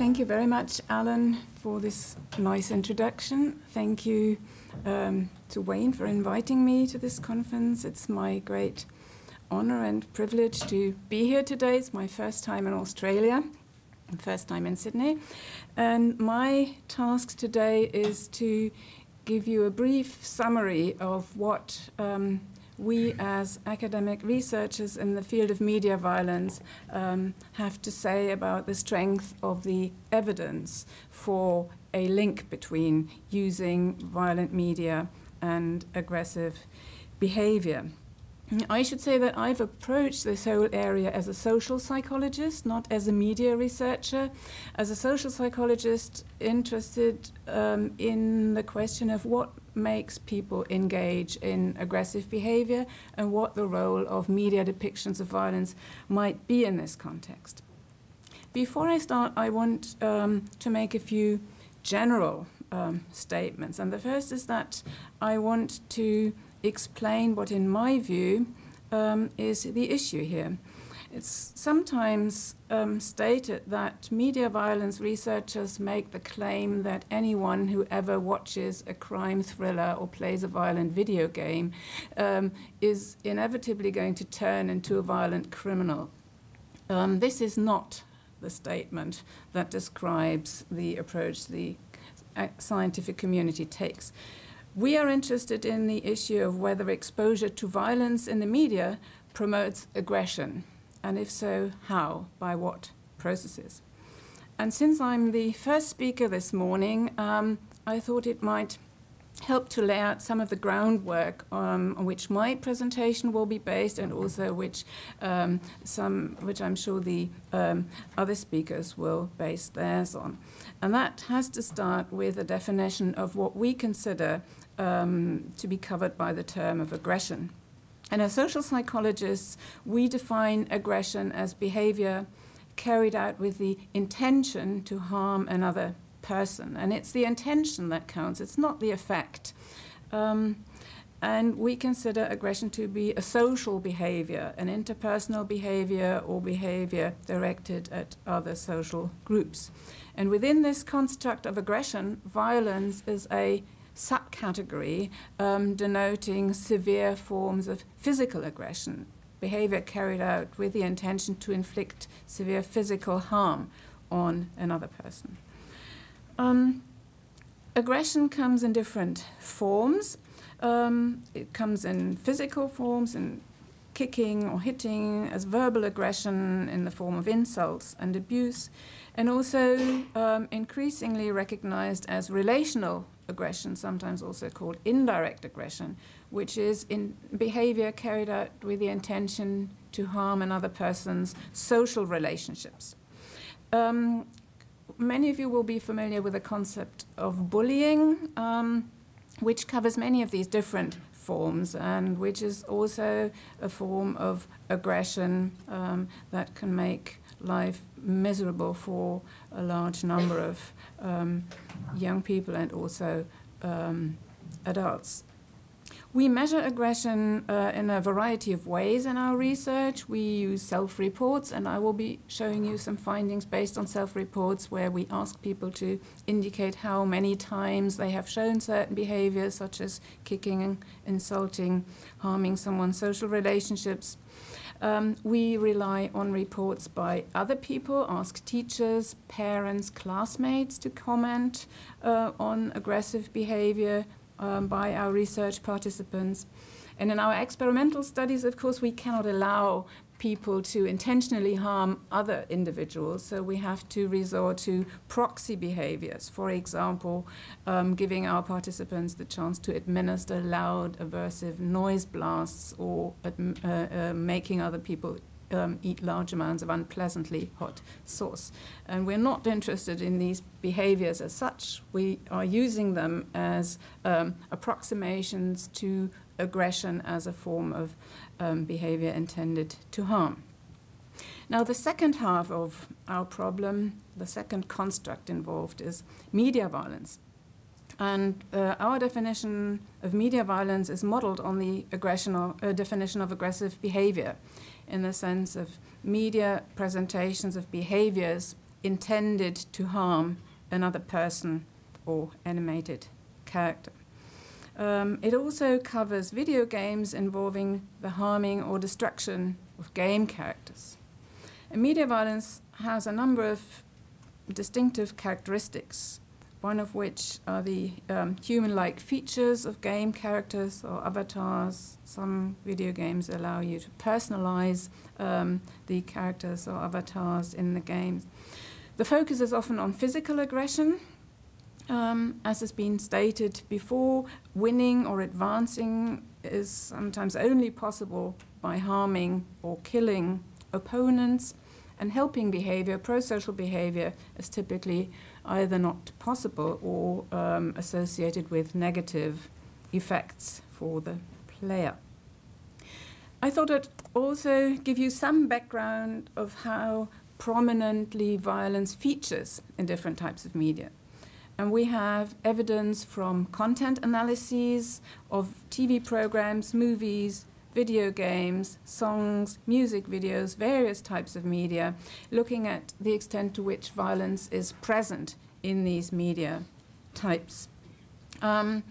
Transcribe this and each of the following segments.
Thank you very much, Alan, for this nice introduction. Thank you to Wayne for inviting me to this conference. It's my great honor and privilege to be here today. It's my first time in Australia, first time in Sydney. And my task today is to give you a brief summary of what we as academic researchers in the field of media violence have to say about the strength of the evidence for a link between using violent media and aggressive behavior. I should say that I've approached this whole area as a social psychologist, not as a media researcher. As a social psychologist interested in the question of what makes people engage in aggressive behavior and what the role of media depictions of violence might be in this context. Before I start, I want to make a few general statements. And the first is that I want to explain what, in my view, is the issue here. It's sometimes stated that media violence researchers make the claim that anyone who ever watches a crime thriller or plays a violent video game is inevitably going to turn into a violent criminal. This is not the statement that describes the approach the scientific community takes. We are interested in the issue of whether exposure to violence in the media promotes aggression, and if so, how, by what processes. And since I'm the first speaker this morning, I thought it might help to lay out some of the groundwork on which my presentation will be based, and also which I'm sure the other speakers will base theirs on. And that has to start with a definition of what we consider to be covered by the term of aggression. And as social psychologists, we define aggression as behavior carried out with the intention to harm another person. And it's the intention that counts, it's not the effect. And we consider aggression to be a social behavior, an interpersonal behavior or behavior directed at other social groups. And within this construct of aggression, violence is a subcategory denoting severe forms of physical aggression, behavior carried out with the intention to inflict severe physical harm on another person. Aggression comes in different forms. It comes in physical forms, in kicking or hitting, as verbal aggression in the form of insults and abuse, and also increasingly recognized as relational aggression, sometimes also called indirect aggression, which is in behavior carried out with the intention to harm another person's social relationships. Many of you will be familiar with the concept of bullying, which covers many of these different forms, and which is also a form of aggression that can make life miserable for a large number of young people and also adults. We measure aggression in a variety of ways in our research. We use self-reports, and I will be showing you some findings based on self-reports where we ask people to indicate how many times they have shown certain behaviors, such as kicking, insulting, harming someone's social relationships. We rely on reports by other people, ask teachers, parents, classmates to comment on aggressive behavior by our research participants. And in our experimental studies, of course, we cannot allow people to intentionally harm other individuals, so we have to resort to proxy behaviors. For example, giving our participants the chance to administer loud, aversive noise blasts, or making other people eat large amounts of unpleasantly hot sauce. And we're not interested in these behaviors as such. We are using them as approximations to aggression as a form of behavior intended to harm. Now, the second half of our problem, the second construct involved, is media violence. And our definition of media violence is modeled on the definition of aggressive behavior, in the sense of media presentations of behaviors intended to harm another person or animated character. It also covers video games involving the harming or destruction of game characters. And media violence has a number of distinctive characteristics, one of which are the human-like features of game characters or avatars. Some video games allow you to personalize the characters or avatars in the games. The focus is often on physical aggression. As has been stated before, winning or advancing is sometimes only possible by harming or killing opponents, and helping behavior, pro-social behavior, is typically either not possible or associated with negative effects for the player. I thought I'd also give you some background of how prominently violence features in different types of media. And we have evidence from content analyses of TV programs, movies, video games, songs, music videos, various types of media, looking at the extent to which violence is present in these media types. And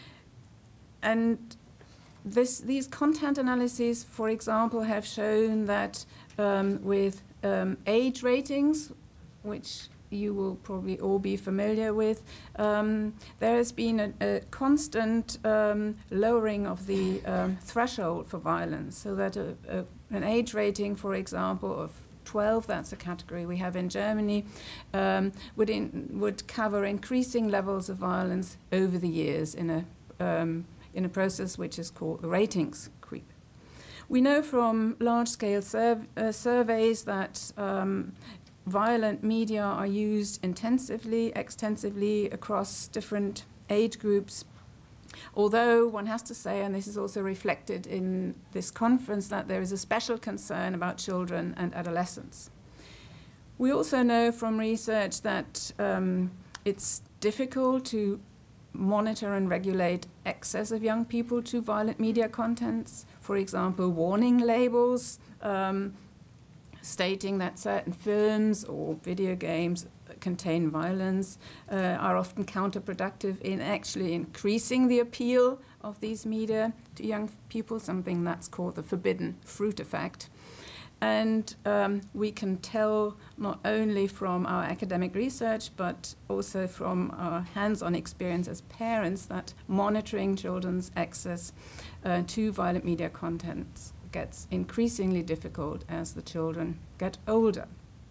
these content analyses, for example, have shown that with age ratings, which you will probably all be familiar with, there has been a constant lowering of the threshold for violence, so that an age rating, for example, of 12, that's a category we have in Germany, would cover increasing levels of violence over the years in a process which is called the ratings creep. We know from large-scale surveys that violent media are used intensively, extensively across different age groups. Although one has to say, and this is also reflected in this conference, that there is a special concern about children and adolescents. We also know from research that it's difficult to monitor and regulate access of young people to violent media contents. For example, warning labels stating that certain films or video games contain violence are often counterproductive in actually increasing the appeal of these media to young people, something that's called the forbidden fruit effect. And we can tell not only from our academic research, but also from our hands-on experience as parents, that monitoring children's access to violent media contents gets increasingly difficult as the children get older.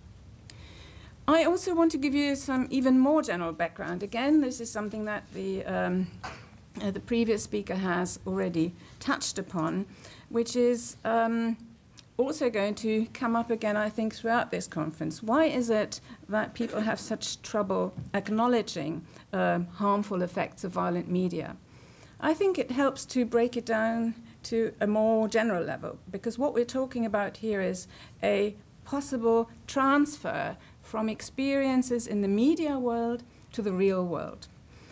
I also want to give you some even more general background. Again, this is something that the previous speaker has already touched upon, which is also going to come up again, I think, throughout this conference. Why is it that people have such trouble acknowledging harmful effects of violent media? I think it helps to break it down to a more general level, because what we're talking about here is a possible transfer from experiences in the media world to the real world.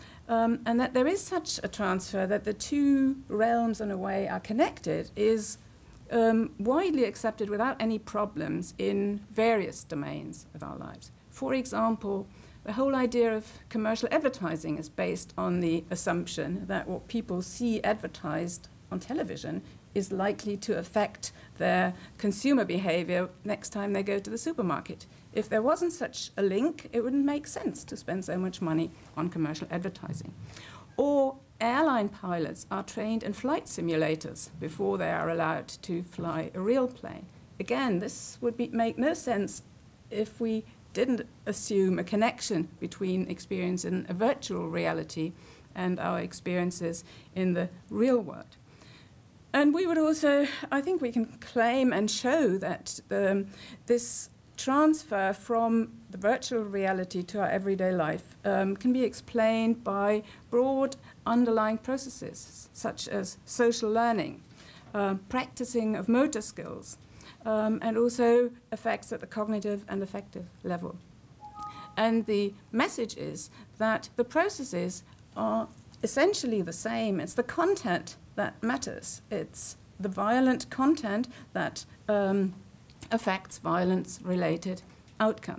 And that there is such a transfer, that the two realms in a way are connected, is widely accepted without any problems in various domains of our lives. For example, the whole idea of commercial advertising is based on the assumption that what people see advertised on television is likely to affect their consumer behavior next time they go to the supermarket. If there wasn't such a link, it wouldn't make sense to spend so much money on commercial advertising. Or airline pilots are trained in flight simulators before they are allowed to fly a real plane. Again, this would make no sense if we didn't assume a connection between experience in a virtual reality and our experiences in the real world. And we would also, I think we can claim and show that this transfer from the virtual reality to our everyday life can be explained by broad underlying processes, such as social learning, practicing of motor skills, and also effects at the cognitive and affective level. And the message is that the processes are essentially the same. It's the content that matters. It's the violent content that affects violence-related outcomes.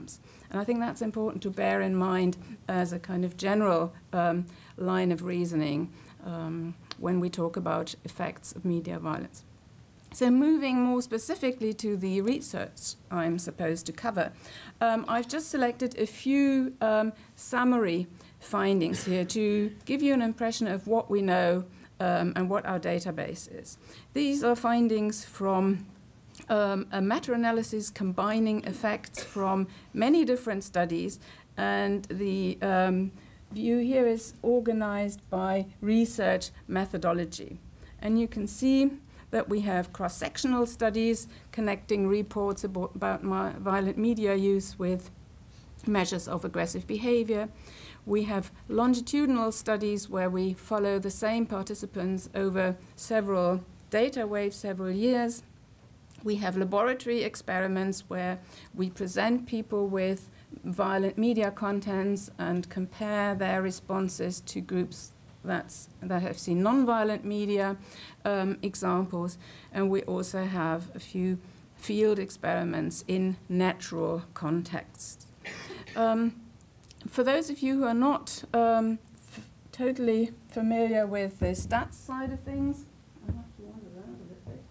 And I think that's important to bear in mind as a kind of general line of reasoning when we talk about effects of media violence. So moving more specifically to the research I'm supposed to cover, I've just selected a few summary findings here to give you an impression of what we know and what our database is. These are findings from a meta-analysis combining effects from many different studies, and the view here is organized by research methodology. And you can see that we have cross-sectional studies connecting reports about violent media use with measures of aggressive behavior. We have longitudinal studies where we follow the same participants over several data waves, several years. We have laboratory experiments where we present people with violent media contents and compare their responses to groups that have seen non-violent media examples. And we also have a few field experiments in natural contexts. For those of you who are not totally familiar with the stats side of things, I have to wander around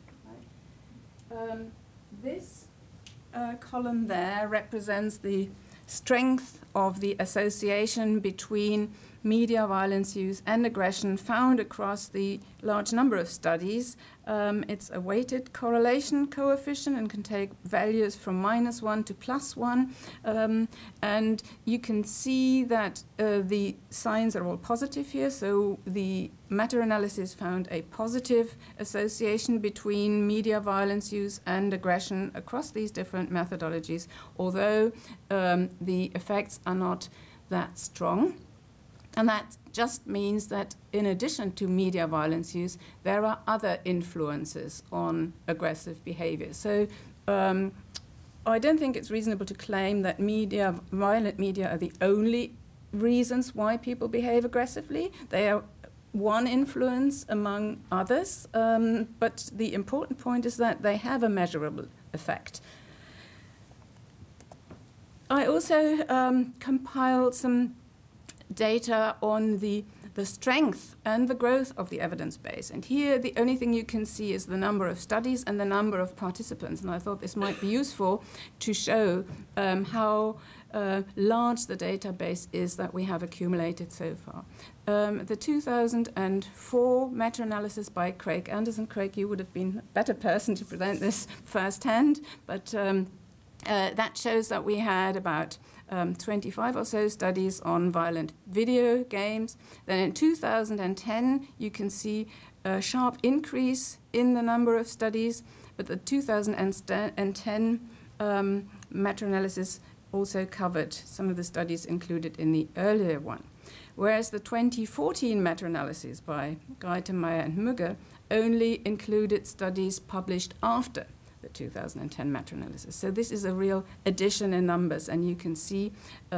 a little bit. This column there represents the strength of the association between media violence use and aggression found across the large number of studies. It's a weighted correlation coefficient and can take values from -1 to +1. And you can see that the signs are all positive here. So the meta-analysis found a positive association between media violence use and aggression across these different methodologies, although the effects are not that strong. And that just means that in addition to media violence use, there are other influences on aggressive behavior. So I don't think it's reasonable to claim that violent media are the only reasons why people behave aggressively. They are one influence among others, but the important point is that they have a measurable effect. I also compiled some data on the strength and the growth of the evidence base. And here the only thing you can see is the number of studies and the number of participants. And I thought this might be useful to show how large the database is that we have accumulated so far. The 2004 meta-analysis by Craig Anderson. Craig, you would have been a better person to present this firsthand, but that shows that we had about 25 or so studies on violent video games. Then in 2010, you can see a sharp increase in the number of studies, but the 2010 meta-analysis also covered some of the studies included in the earlier one. Whereas the 2014 meta-analysis by Greitemeyer and Mügge only included studies published after the 2010 meta-analysis. So this is a real addition in numbers, and you can see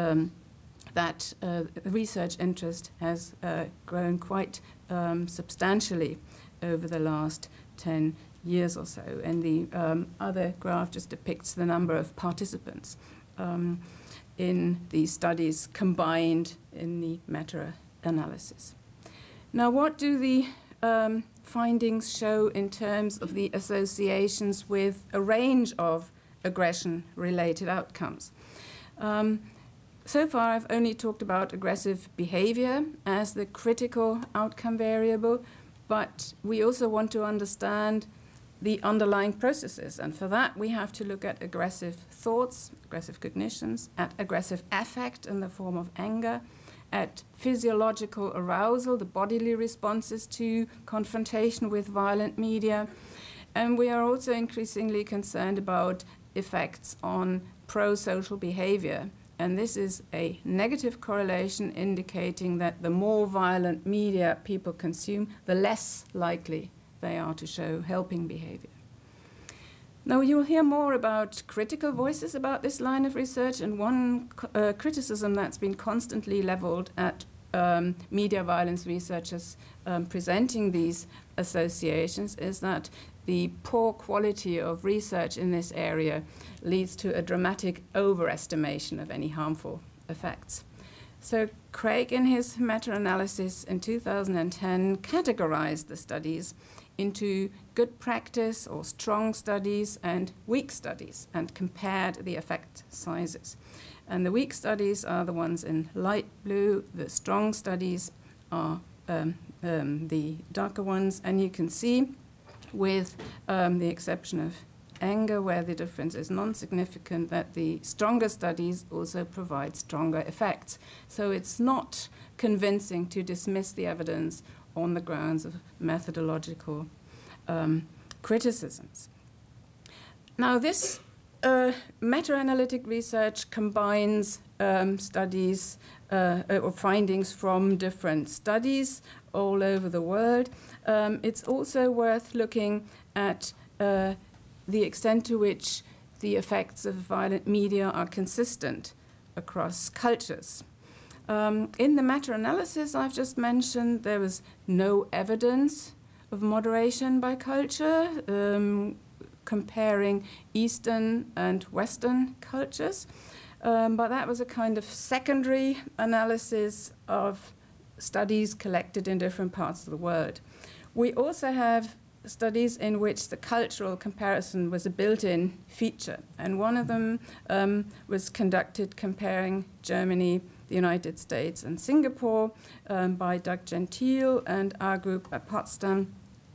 that research interest has grown quite substantially over the last 10 years or so. And the other graph just depicts the number of participants in these studies combined in the meta-analysis. Now, what do the findings show in terms of the associations with a range of aggression-related outcomes? So far, I've only talked about aggressive behavior as the critical outcome variable, but we also want to understand the underlying processes. And for that, we have to look at aggressive thoughts, aggressive cognitions, at aggressive affect in the form of anger, at physiological arousal, the bodily responses to confrontation with violent media. And we are also increasingly concerned about effects on pro-social behavior. And this is a negative correlation indicating that the more violent media people consume, the less likely they are to show helping behavior. Now, you'll hear more about critical voices about this line of research, and one criticism that's been constantly leveled at media violence researchers presenting these associations is that the poor quality of research in this area leads to a dramatic overestimation of any harmful effects. So Craig, in his meta-analysis in 2010, categorized the studies into good practice or strong studies and weak studies, and compared the effect sizes. And the weak studies are the ones in light blue, the strong studies are the darker ones, and you can see, with the exception of anger, where the difference is non-significant, that the stronger studies also provide stronger effects. So it's not convincing to dismiss the evidence on the grounds of methodological criticisms. Now, this meta-analytic research combines studies or findings from different studies all over the world. It's also worth looking at the extent to which the effects of violent media are consistent across cultures. In the meta-analysis I've just mentioned, there was no evidence of moderation by culture, comparing Eastern and Western cultures. But that was a kind of secondary analysis of studies collected in different parts of the world. We also have studies in which the cultural comparison was a built-in feature, and one of them was conducted comparing Germany, the United States, and Singapore by Doug Gentile and our group at Potsdam.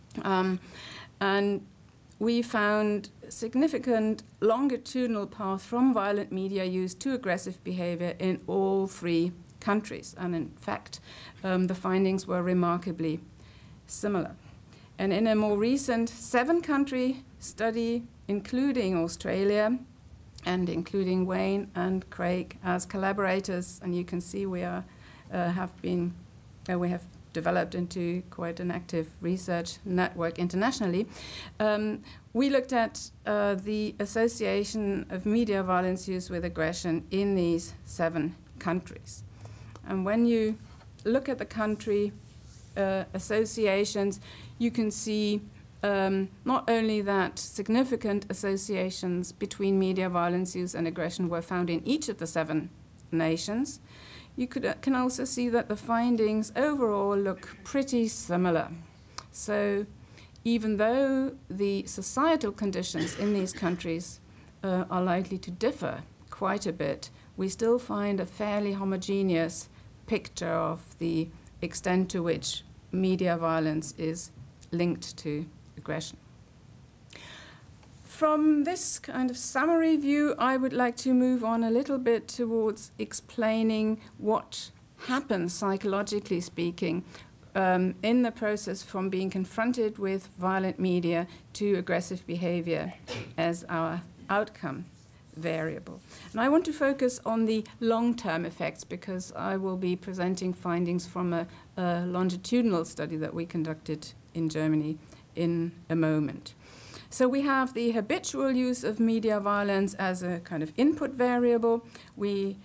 And we found significant longitudinal path from violent media use to aggressive behavior in all three countries, and in fact the findings were remarkably similar. And in a more recent 7-country study, including Australia and including Wayne and Craig as collaborators, and you can see we have developed into quite an active research network internationally. We looked at the association of media violence use with aggression in these 7 countries. And when you look at the country associations, you can see not only that significant associations between media violence use and aggression were found in each of the 7 nations, you can also see that the findings overall look pretty similar. So even though the societal conditions in these countries are likely to differ quite a bit, we still find a fairly homogeneous picture of the extent to which media violence is linked to aggression. From this kind of summary view, I would like to move on a little bit towards explaining what happens, psychologically speaking, in the process from being confronted with violent media to aggressive behavior as our outcome variable. And I want to focus on the long-term effects because I will be presenting findings from a longitudinal study that we conducted in Germany in a moment. So we have the habitual use of media violence as a kind of input variable. We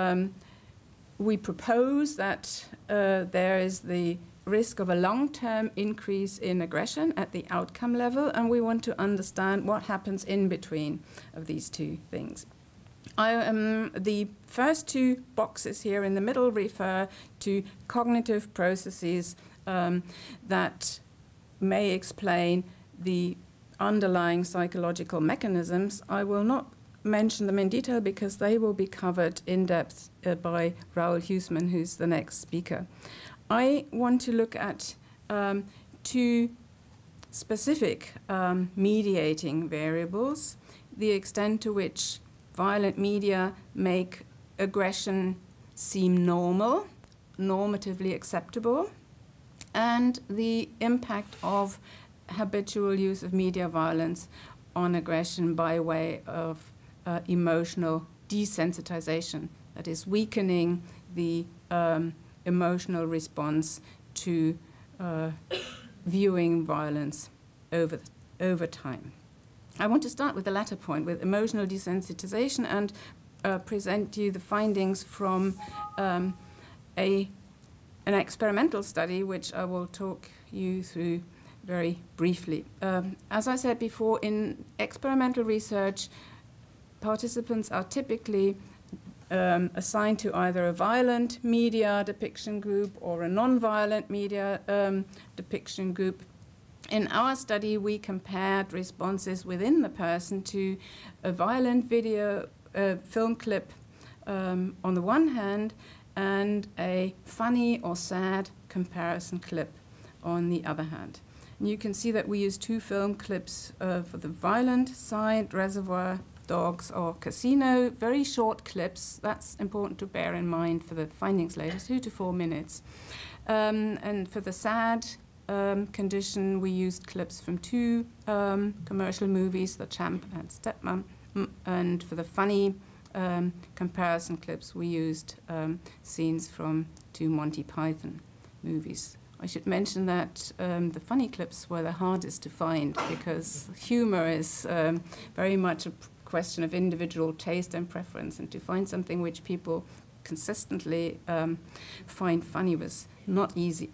propose that there is the risk of a long-term increase in aggression at the outcome level, and we want to understand what happens in between of these two things. The first 2 boxes here in the middle refer to cognitive processes that may explain the underlying psychological mechanisms. I will not mention them in detail because they will be covered in depth by Raoul Huesman, who's the next speaker. I want to look at 2 specific mediating variables: the extent to which violent media make aggression seem normal, normatively acceptable, and the impact of habitual use of media violence on aggression by way of emotional desensitization, that is, weakening the emotional response to viewing violence over time. I want to start with the latter point, with emotional desensitization, and present you the findings from a an experimental study, which I will talk you through very briefly. As I said before, in experimental research, participants are typically assigned to either a violent media depiction group or a non-violent media depiction group. In our study, we compared responses within the person to a violent video film clip on the one hand, and a funny or sad comparison clip on the other hand. And you can see that we use 2 film clips for the violent side, Reservoir Dogs or Casino, very short clips. That's important to bear in mind for the findings later, 2 to 4 minutes. And for the sad condition, we used clips from 2 commercial movies, The Champ and Stepmom. And for the funny comparison clips, we used scenes from 2 Monty Python movies. I should mention that the funny clips were the hardest to find because humor is very much a question of individual taste and preference, and to find something which people consistently find funny was not easy.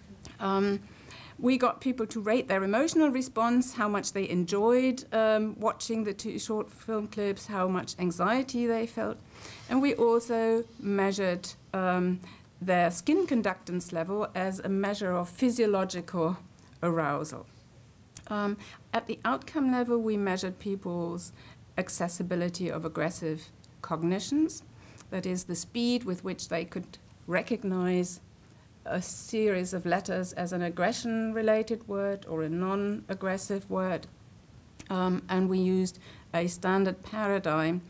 We got people to rate their emotional response, how much they enjoyed watching the 2 short film clips, how much anxiety they felt. And we also measured their skin conductance level as a measure of physiological arousal. At the outcome level, we measured people's accessibility of aggressive cognitions, that is, the speed with which they could recognize a series of letters as an aggression-related word or a non-aggressive word. And we used a standard paradigm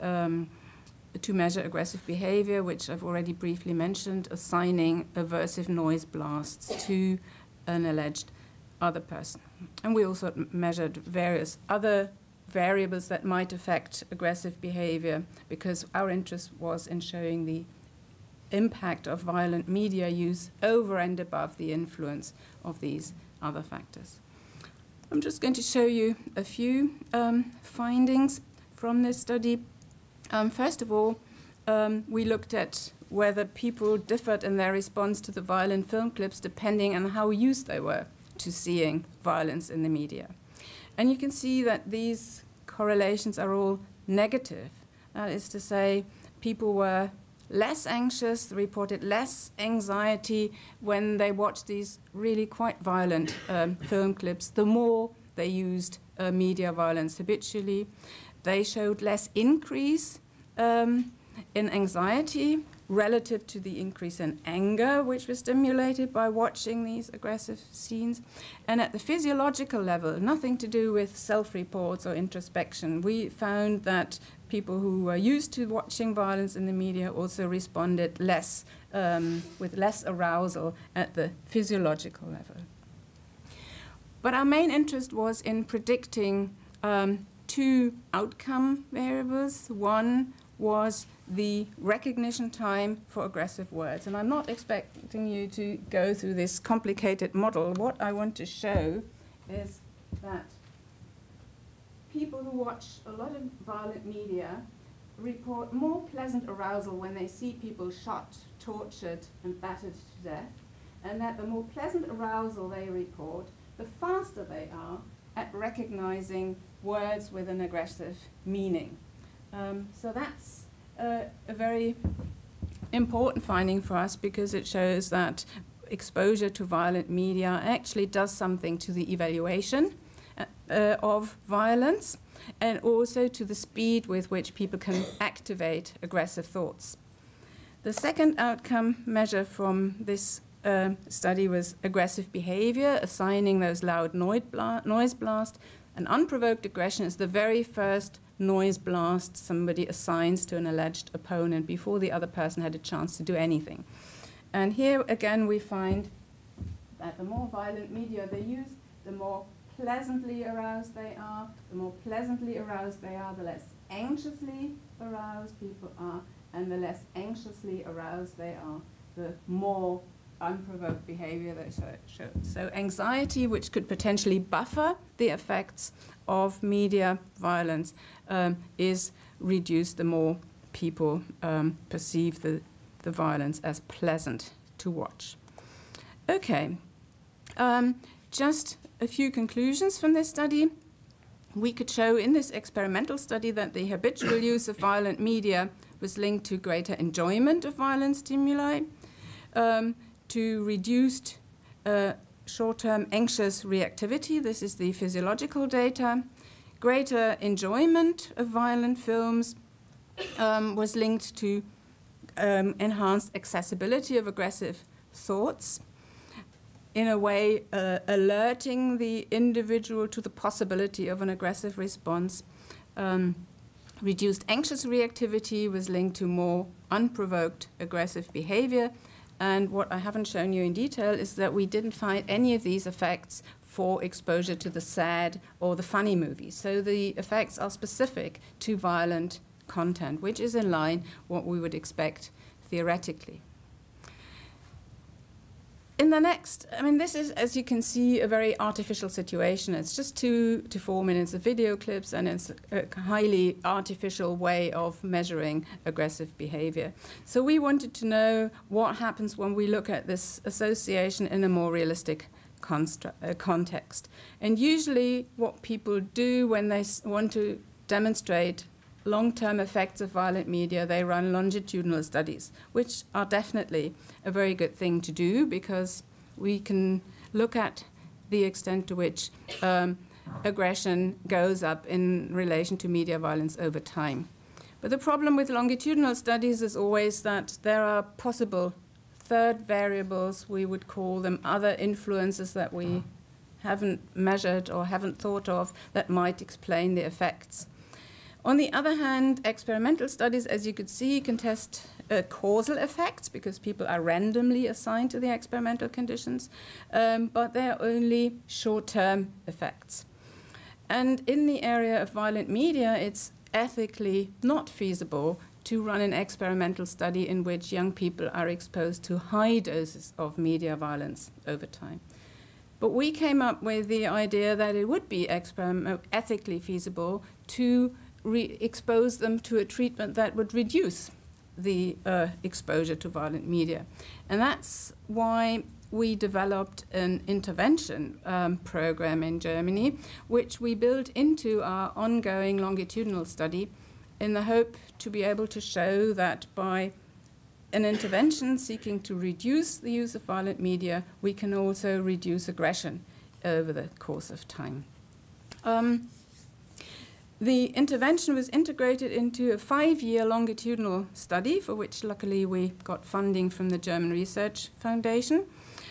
to measure aggressive behavior, which I've already briefly mentioned, assigning aversive noise blasts to an alleged other person. And we also measured various other variables that might affect aggressive behavior, because our interest was in showing the impact of violent media use over and above the influence of these other factors. I'm just going to show you a few findings from this study. First of all, we looked at whether people differed in their response to the violent film clips depending on how used they were to seeing violence in the media. And you can see that these correlations are all negative. That is to say, people were less anxious, reported less anxiety when they watched these really quite violent film clips, the more they used media violence habitually. They showed less increase in anxiety relative to the increase in anger, which was stimulated by watching these aggressive scenes. And at the physiological level, nothing to do with self-reports or introspection, we found that people who were used to watching violence in the media also responded less, with less arousal at the physiological level. But our main interest was in predicting 2 outcome variables. One was the recognition time for aggressive words. And I'm not expecting you to go through this complicated model. What I want to show is that people who watch a lot of violent media report more pleasant arousal when they see people shot, tortured, and battered to death, and that the more pleasant arousal they report, the faster they are at recognizing words with an aggressive meaning. So that's a very important finding for us, because it shows that exposure to violent media actually does something to the evaluation of violence, and also to the speed with which people can activate aggressive thoughts. The second outcome measure from this study was aggressive behavior, assigning those loud noise blasts. An unprovoked aggression is the very first noise blast somebody assigns to an alleged opponent before the other person had a chance to do anything. And here again we find that the more violent media they use, the more pleasantly aroused they are. The more pleasantly aroused they are, the less anxiously aroused people are, and the less anxiously aroused they are, the more unprovoked behavior they show. So anxiety, which could potentially buffer the effects of media violence, is reduced the more people perceive the violence as pleasant to watch. Okay, just a few conclusions from this study. We could show in this experimental study that the habitual use of violent media was linked to greater enjoyment of violent stimuli, to reduced short-term anxious reactivity. This is the physiological data. Greater enjoyment of violent films was linked to enhanced accessibility of aggressive thoughts, in a way alerting the individual to the possibility of an aggressive response. Reduced anxious reactivity was linked to more unprovoked aggressive behavior. And what I haven't shown you in detail is that we didn't find any of these effects for exposure to the sad or the funny movies. So the effects are specific to violent content, which is in line what we would expect theoretically. In the next, I mean, this is, as you can see, a very artificial situation. It's just 2 to 4 minutes of video clips, and it's a highly artificial way of measuring aggressive behavior. So we wanted to know what happens when we look at this association in a more realistic context. And usually what people do when they want to demonstrate long-term effects of violent media, they run longitudinal studies, which are definitely a very good thing to do, because we can look at the extent to which aggression goes up in relation to media violence over time. But the problem with longitudinal studies is always that there are possible third variables, we would call them other influences that we haven't measured or haven't thought of, that might explain the effects. On the other hand, experimental studies, as you could see, can test causal effects, because people are randomly assigned to the experimental conditions, but they are only short-term effects. And in the area of violent media, it's ethically not feasible to run an experimental study in which young people are exposed to high doses of media violence over time. But we came up with the idea that it would be ethically feasible to expose them to a treatment that would reduce the exposure to violent media. And that's why we developed an intervention program in Germany, which we built into our ongoing longitudinal study, in the hope to be able to show that by an intervention seeking to reduce the use of violent media, we can also reduce aggression over the course of time. The intervention was integrated into a 5-year longitudinal study, for which luckily we got funding from the German Research Foundation.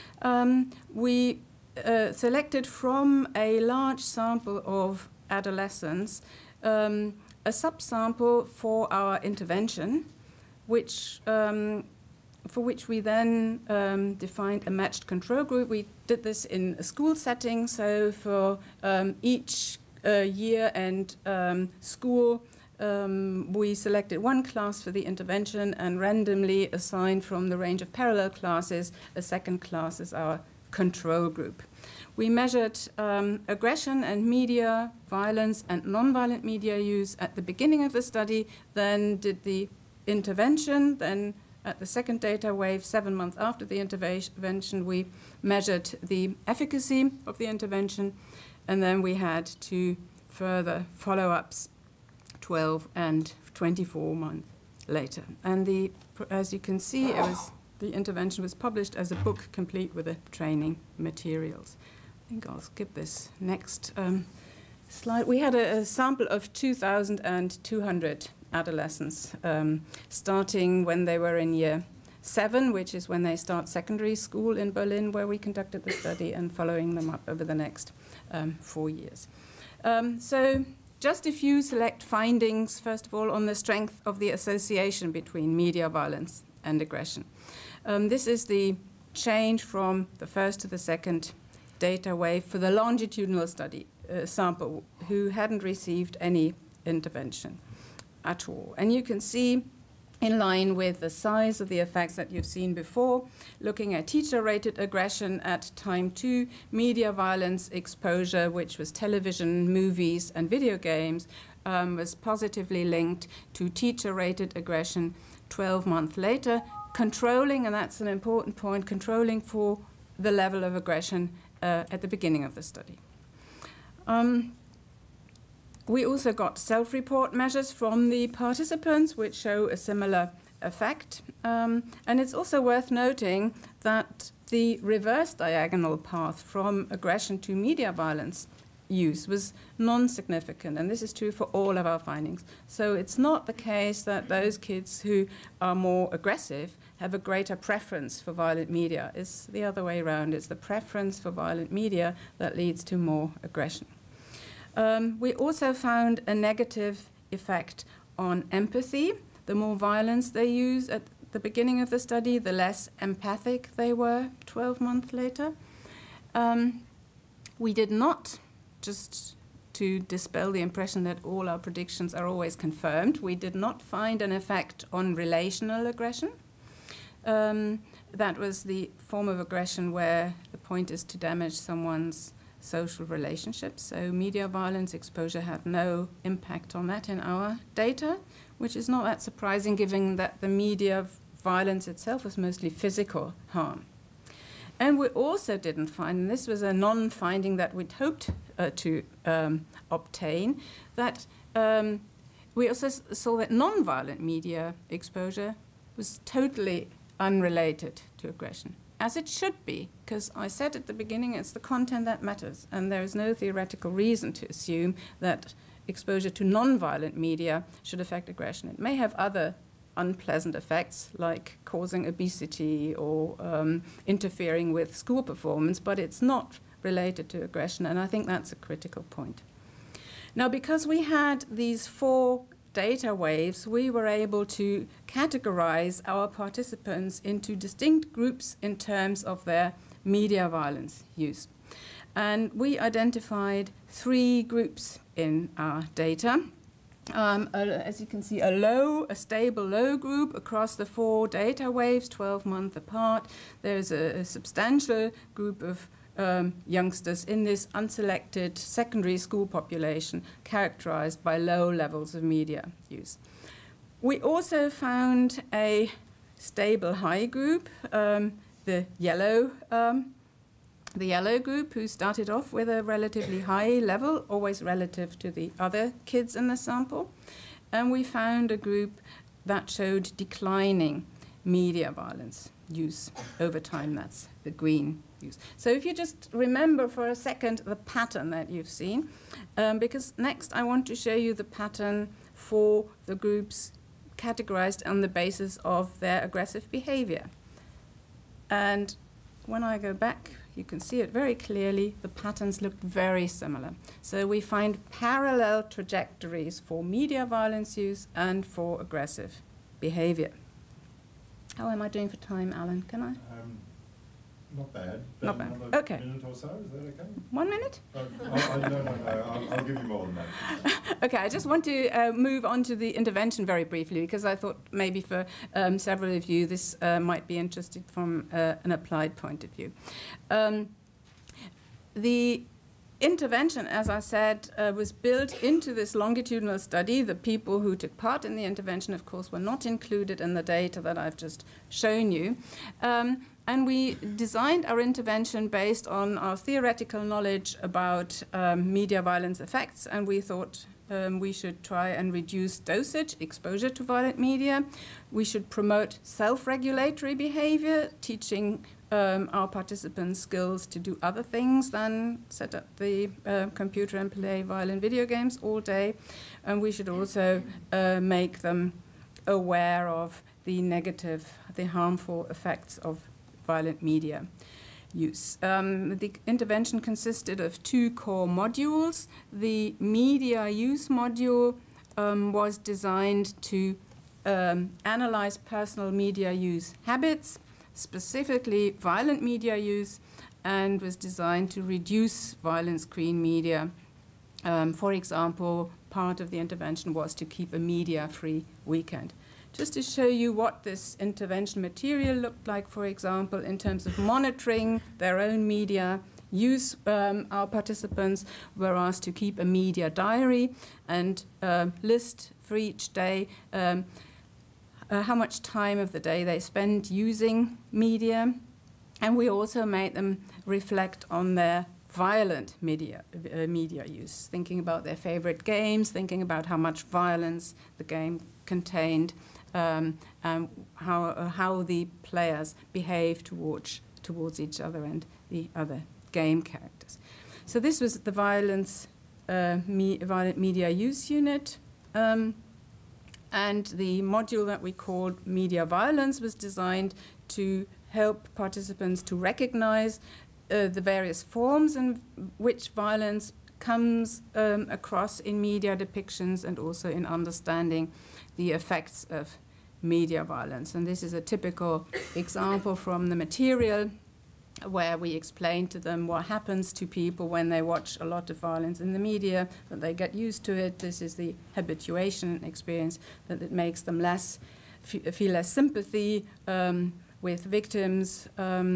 We selected from a large sample of adolescents a subsample for our intervention, which, for which we then defined a matched control group. We did this in a school setting, so for each year and school, we selected one class for the intervention and randomly assigned from the range of parallel classes a second class as our control group. We measured aggression and media violence and non-violent media use at the beginning of the study, then did the intervention, then at the second data wave, 7 months after the intervention, we measured the efficacy of the intervention, and then we had 2 further follow-ups, 12 and 24 months later. And as you can see, the intervention was published as a book complete with the training materials. I think I'll skip this next slide. We had a sample of 2,200 adolescents, starting when they were in year 7, which is when they start secondary school in Berlin, where we conducted the study, and following them up over the next 4 years. So just a few select findings, first of all, on the strength of the association between media violence and aggression. This is the change from the first to the second data wave for the longitudinal study sample who hadn't received any intervention at all. And you can see, in line with the size of the effects that you've seen before, looking at teacher-rated aggression at time 2, media violence exposure, which was television, movies, and video games, was positively linked to teacher-rated aggression 12 months later, controlling, and that's an important point, controlling for the level of aggression at the beginning of the study. We also got self-report measures from the participants, which show a similar effect. And it's also worth noting that the reverse diagonal path from aggression to media violence use was non-significant, and this is true for all of our findings. So it's not the case that those kids who are more aggressive have a greater preference for violent media. It's the other way around. It's the preference for violent media that leads to more aggression. We also found a negative effect on empathy. The more violence they use at the beginning of the study, the less empathic they were 12 months later. We did not, just to dispel the impression that all our predictions are always confirmed, we did not find an effect on relational aggression. That was the form of aggression where the point is to damage someone's social relationships. So media violence exposure had no impact on that in our data, which is not that surprising given that the media violence itself was mostly physical harm. And we also didn't find, and this was a non-finding that we'd hoped to obtain, that we also saw that non-violent media exposure was totally unrelated to aggression, as it should be, because I said at the beginning it's the content that matters, and there is no theoretical reason to assume that exposure to non-violent media should affect aggression. It may have other unpleasant effects like causing obesity or interfering with school performance, but it's not related to aggression, and I think that's a critical point. Now, because we had these 4 data waves, we were able to categorize our participants into distinct groups in terms of their media violence use. And we identified 3 groups in our data. As you can see, a stable low group across the 4 data waves, 12 months apart. There's a substantial group of youngsters in this unselected secondary school population characterized by low levels of media use. We also found a stable high group, the yellow group, who started off with a relatively high level, always relative to the other kids in the sample. And we found a group that showed declining media violence use over time. That's the green use. So if you just remember for a second the pattern that you've seen, because next I want to show you the pattern for the groups categorized on the basis of their aggressive behavior. And when I go back, you can see it very clearly. The patterns look very similar. So we find parallel trajectories for media violence use and for aggressive behavior. How am I doing for time, Alan? Can I? Not bad. Not bad. Another Okay. minute or so, is that okay? 1 minute? No. I'll give you more than that. Okay, I just want to move on to the intervention very briefly, because I thought maybe for several of you this might be interesting from an applied point of view. The intervention, as I said, was built into this longitudinal study. The people who took part in the intervention, of course, were not included in the data that I've just shown you. And we designed our intervention based on our theoretical knowledge about media violence effects, and we thought we should try and reduce dosage, exposure to violent media. We should promote self-regulatory behavior, teaching our participants skills to do other things than set up the computer and play violent video games all day. And we should also make them aware of the harmful effects of violent media use. The intervention consisted of 2 core modules. The media use module was designed to analyze personal media use habits, specifically violent media use, and was designed to reduce violent screen media. For example, part of the intervention was to keep a media-free weekend. Just to show you what this intervention material looked like, for example, in terms of monitoring their own media use, our participants were asked to keep a media diary and list for each day how much time of the day they spend using media. And we also made them reflect on their violent media use, thinking about their favorite games, thinking about how much violence the game contained, and how the players behave towards each other and the other game characters. So this was the violent media use unit. And the module that we called Media Violence was designed to help participants to recognize the various forms in which violence comes across in media depictions, and also in understanding the effects of media violence. And this is a typical example from the material, where we explain to them what happens to people when they watch a lot of violence in the media, that they get used to it. This is the habituation experience, that it makes them feel less sympathy with victims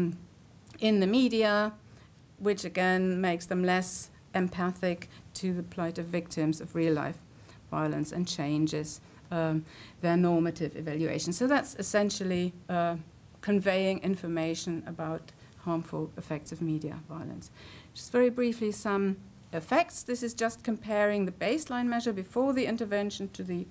in the media, which again makes them less empathic to the plight of victims of real-life violence, and changes their normative evaluation. So that's essentially conveying information about harmful effects of media violence. Just very briefly, some effects. This is just comparing the baseline measure before the intervention to the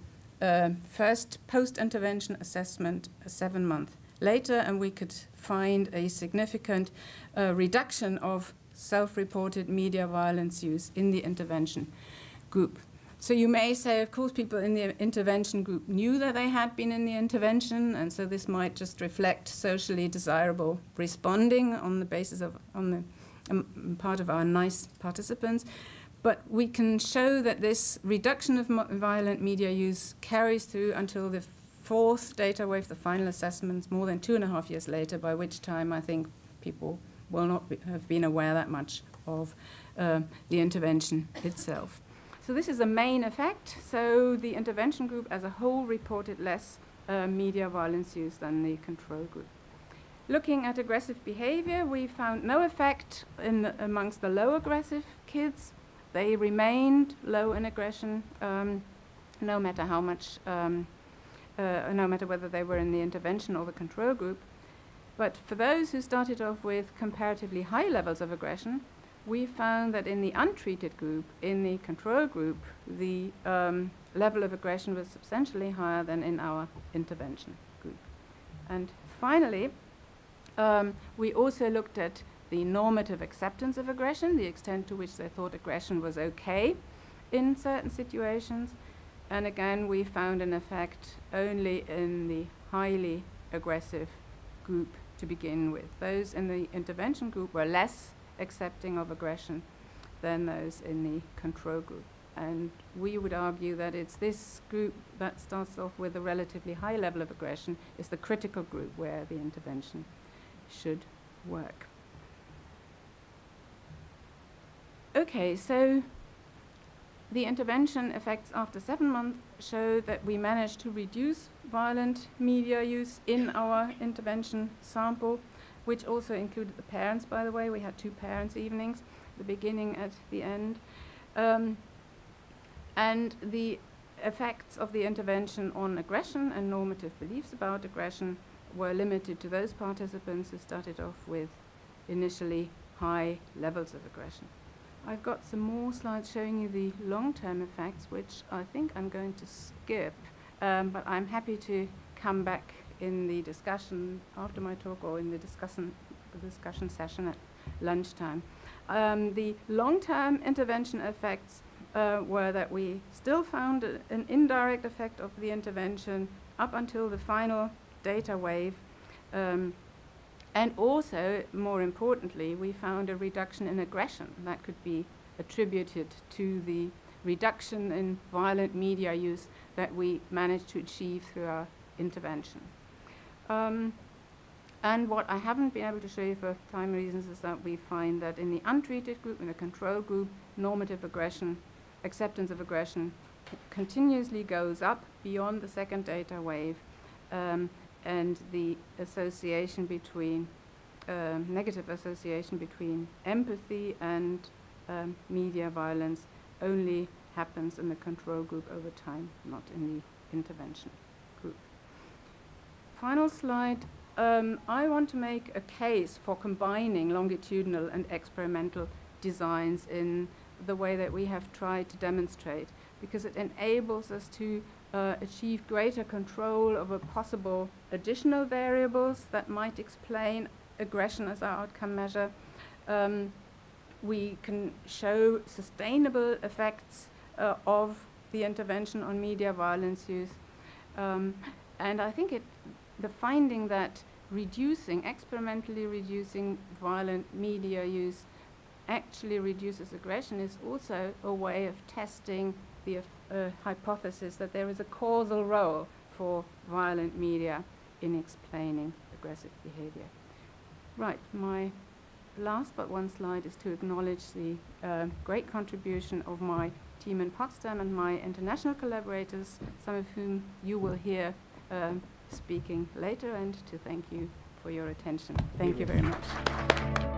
first post-intervention assessment 7 months later, and we could find a significant reduction of self-reported media violence use in the intervention group. So you may say, of course, people in the intervention group knew that they had been in the intervention, and so this might just reflect socially desirable responding on the basis of, on the part of our nice participants. But we can show that this reduction of violent media use carries through until the 4th data wave, the final assessments, more than 2.5 years later, by which time I think people will not have been aware that much of the intervention itself. So this is a main effect. So the intervention group as a whole reported less media violence use than the control group. Looking at aggressive behavior, we found no effect amongst the low aggressive kids. They remained low in aggression, no matter how much, no matter whether they were in the intervention or the control group. But for those who started off with comparatively high levels of aggression, we found that in the untreated group, in the control group, the level of aggression was substantially higher than in our intervention group. And finally, we also looked at the normative acceptance of aggression, the extent to which they thought aggression was okay in certain situations. And again, we found an effect only in the highly aggressive group to begin with. Those in the intervention group were less accepting of aggression than those in the control group. And we would argue that it's this group that starts off with a relatively high level of aggression is the critical group where the intervention should work. Okay, so the intervention effects after 7 months show that we managed to reduce violent media use in our intervention sample, which also included the parents, by the way. We had 2 parents' evenings, the beginning at the end. And the effects of the intervention on aggression and normative beliefs about aggression were limited to those participants who started off with initially high levels of aggression. I've got some more slides showing you the long-term effects, which I think I'm going to skip, but I'm happy to come back in the discussion after my talk, or in the discussion session at lunchtime. The long-term intervention effects were that we still found an indirect effect of the intervention up until the final data wave. And also, more importantly, we found a reduction in aggression that could be attributed to the reduction in violent media use that we managed to achieve through our intervention. And what I haven't been able to show you for time reasons is that we find that in the untreated group, in the control group, normative aggression, acceptance of aggression continuously goes up beyond the 2nd data wave, and the association between, negative association between empathy and media violence only happens in the control group over time, not in the intervention group. final slide, I want to make a case for combining longitudinal and experimental designs in the way that we have tried to demonstrate, because it enables us to achieve greater control over possible additional variables that might explain aggression as our outcome measure. We can show sustainable effects of the intervention on media violence use. And I think the finding that experimentally reducing violent media use actually reduces aggression is also a way of testing the hypothesis that there is a causal role for violent media in explaining aggressive behavior. Right, my last but one slide is to acknowledge the great contribution of my team in Potsdam and my international collaborators, some of whom you will hear speaking later, and to thank you for your attention. Thank you very much.